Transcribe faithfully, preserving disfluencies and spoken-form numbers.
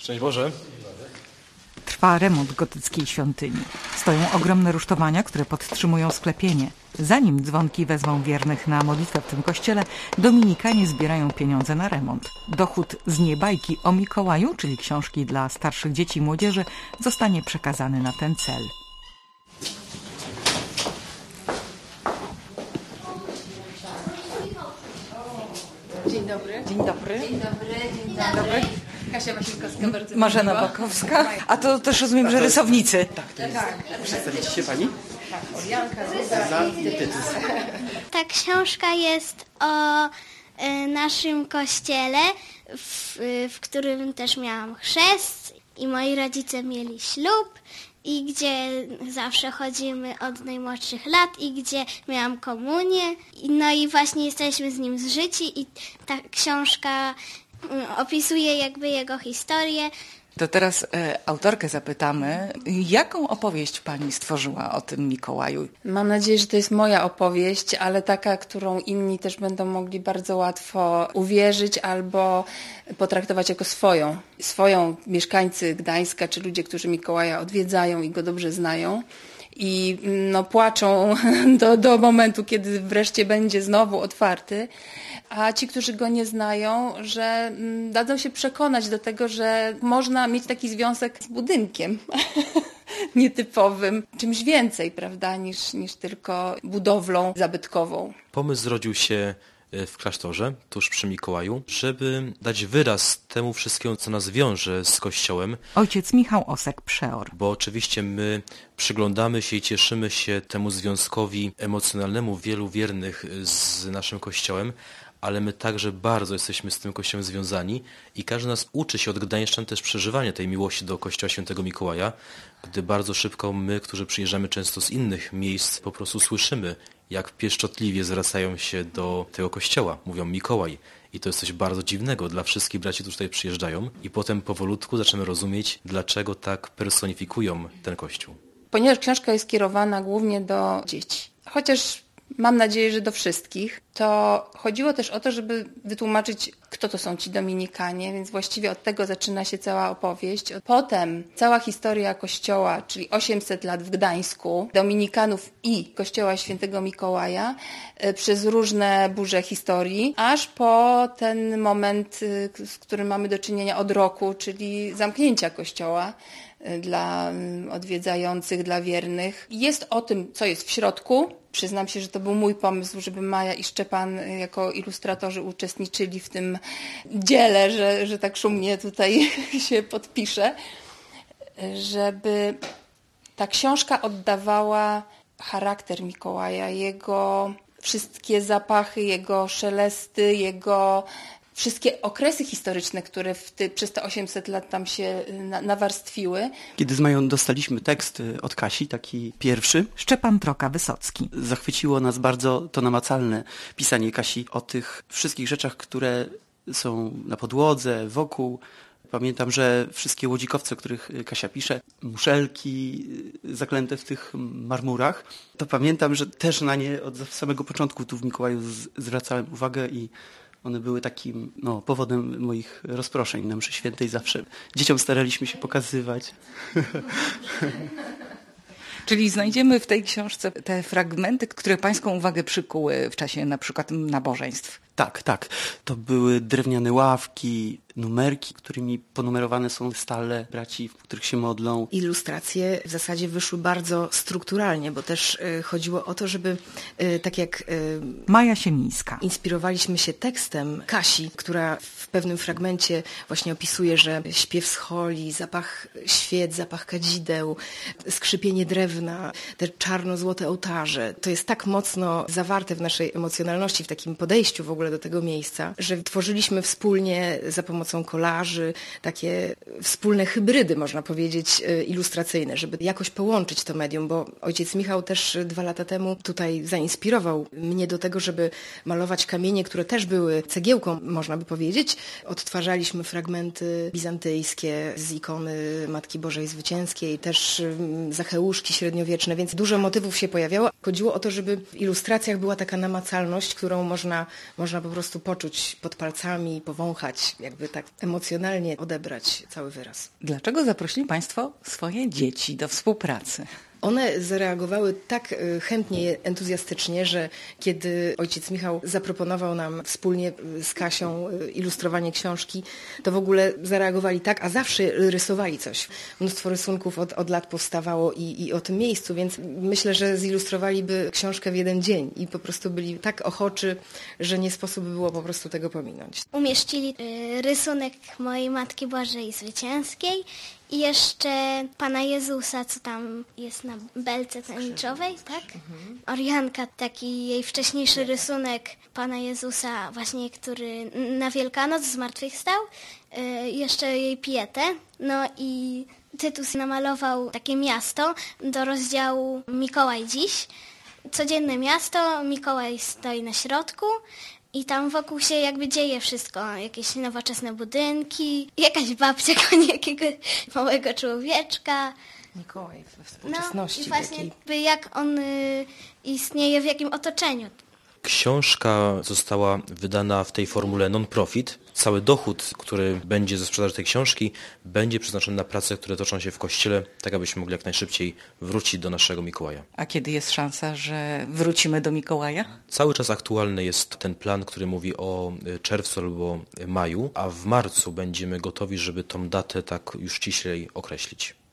Szczęść Boże. Trwa remont gotyckiej świątyni. Stoją ogromne rusztowania, które podtrzymują sklepienie. Zanim dzwonki wezmą wiernych na modlitwę w tym kościele, dominikanie zbierają pieniądze na remont. Dochód z niebajki o Mikołaju, czyli książki dla starszych dzieci i młodzieży, zostanie przekazany na ten cel. Dzień dobry. Dzień dobry. Dzień dobry. Dzień dobry. Kasia Wasiłkowska, bardzo Marzena miło. Bakowska. A to też rozumiem, że rysownicy. Tak, to jest. Tak. Przedstawicie się pani? Tak, Orianka, Ruda i Tytus. Ta książka jest o y, naszym kościele, w, y, w którym też miałam chrzest i moi rodzice mieli ślub i gdzie zawsze chodzimy od najmłodszych lat i gdzie miałam komunię. No i właśnie jesteśmy z nim zżyci i ta książka y, opisuje jakby jego historię. To teraz e, autorkę zapytamy, jaką opowieść pani stworzyła o tym Mikołaju? Mam nadzieję, że to jest moja opowieść, ale taka, którą inni też będą mogli bardzo łatwo uwierzyć albo potraktować jako swoją. Swoją mieszkańcy Gdańska, czy ludzie, którzy Mikołaja odwiedzają i go dobrze znają. I no, płaczą do, do momentu, kiedy wreszcie będzie znowu otwarty. A ci, którzy go nie znają, że mm, dadzą się przekonać do tego, że można mieć taki związek z budynkiem nietypowym, czymś więcej, prawda, niż, niż tylko budowlą zabytkową. Pomysł zrodził się w klasztorze, tuż przy Mikołaju, żeby dać wyraz temu wszystkiemu, co nas wiąże z Kościołem. Ojciec Michał Osek-Przeor. Bo oczywiście my przyglądamy się i cieszymy się temu związkowi emocjonalnemu wielu wiernych z naszym Kościołem, ale my także bardzo jesteśmy z tym Kościołem związani i każdy nas uczy się od Gdańszczan też przeżywania tej miłości do Kościoła Świętego Mikołaja, gdy bardzo szybko my, którzy przyjeżdżamy często z innych miejsc, po prostu słyszymy, jak pieszczotliwie zwracają się do tego kościoła. Mówią Mikołaj. I to jest coś bardzo dziwnego dla wszystkich braci, którzy tutaj przyjeżdżają. I potem powolutku zaczynamy rozumieć, dlaczego tak personifikują ten kościół. Ponieważ książka jest kierowana głównie do dzieci, chociaż mam nadzieję, że do wszystkich, to chodziło też o to, żeby wytłumaczyć, kto to są ci Dominikanie, więc właściwie od tego zaczyna się cała opowieść. Potem cała historia Kościoła, czyli osiemset lat w Gdańsku, Dominikanów i Kościoła Świętego Mikołaja przez różne burze historii, aż po ten moment, z którym mamy do czynienia od roku, czyli zamknięcia Kościoła dla odwiedzających, dla wiernych. Jest o tym, co jest w środku. Przyznam się, że to był mój pomysł, żeby Maja i Szczepan jako ilustratorzy uczestniczyli w tym dziele, że, że tak szumnie tutaj się podpiszę, żeby ta książka oddawała charakter Mikołaja, jego wszystkie zapachy, jego szelesty, jego wszystkie okresy historyczne, które w ty, przez te osiemset lat tam się na, nawarstwiły. Kiedy z Mają dostaliśmy tekst od Kasi, taki pierwszy, Szczepan Troka-Wysocki. zachwyciło nas bardzo to namacalne pisanie Kasi o tych wszystkich rzeczach, które są na podłodze, wokół. Pamiętam, że wszystkie łodzikowce, o których Kasia pisze, muszelki zaklęte w tych marmurach, to pamiętam, że też na nie od samego początku tu w Mikołaju z, zwracałem uwagę i one były takim no, powodem moich rozproszeń na mszy świętej zawsze. Dzieciom staraliśmy się pokazywać. Czyli znajdziemy w tej książce te fragmenty, które pańską uwagę przykuły w czasie na przykład nabożeństw. Tak, tak. To były drewniane ławki, numerki, którymi ponumerowane są stale braci, w których się modlą. Ilustracje w zasadzie wyszły bardzo strukturalnie, bo też y, chodziło o to, żeby y, tak jak y, Maja Siemińska. inspirowaliśmy się tekstem Kasi, która w pewnym fragmencie właśnie opisuje, że śpiew scholi, zapach świec, zapach kadzideł, skrzypienie drewna, te czarno-złote ołtarze. To jest tak mocno zawarte w naszej emocjonalności, w takim podejściu w ogóle do tego miejsca, że tworzyliśmy wspólnie za pomocą kolaży takie wspólne hybrydy, można powiedzieć, ilustracyjne, żeby jakoś połączyć to medium, bo ojciec Michał też dwa lata temu tutaj zainspirował mnie do tego, żeby malować kamienie, które też były cegiełką, można by powiedzieć. Odtwarzaliśmy fragmenty bizantyjskie z ikony Matki Bożej Zwycięskiej, też zacheuszki średniowieczne, więc dużo motywów się pojawiało. Chodziło o to, żeby w ilustracjach była taka namacalność, którą można, można można po prostu poczuć pod palcami, powąchać, jakby tak emocjonalnie odebrać cały wyraz. Dlaczego zaprosili Państwo swoje dzieci do współpracy? One zareagowały tak chętnie, entuzjastycznie, że kiedy ojciec Michał zaproponował nam wspólnie z Kasią ilustrowanie książki, to w ogóle zareagowali tak, a zawsze rysowali coś. Mnóstwo rysunków od, od lat powstawało i, i o tym miejscu, więc myślę, że zilustrowaliby książkę w jeden dzień i po prostu byli tak ochoczy, że nie sposób było po prostu tego pominąć. Umieścili y, rysunek mojej Matki Bożej Zwycięskiej i jeszcze Pana Jezusa, co tam jest na belce tęczowej, tak? Mhm. Orianka, taki jej wcześniejszy rysunek Pana Jezusa, właśnie, który na Wielkanoc zmartwychwstał. Y, jeszcze jej pietę. No i Tytus namalował takie miasto do rozdziału Mikołaj dziś. Codzienne miasto, Mikołaj stoi na środku. I tam wokół się jakby dzieje wszystko. Jakieś nowoczesne budynki, jakaś babcia konie jakiegoś małego człowieczka. Mikołaj we współczesności. No i właśnie jakby jak on y, istnieje, w jakim otoczeniu. Książka została wydana w tej formule non-profit. Cały dochód, który będzie ze sprzedaży tej książki, będzie przeznaczony na prace, które toczą się w Kościele, tak abyśmy mogli jak najszybciej wrócić do naszego Mikołaja. A kiedy jest szansa, że wrócimy do Mikołaja? Cały czas aktualny jest ten plan, który mówi o czerwcu albo maju, a w marcu będziemy gotowi, żeby tą datę tak już ściślej określić.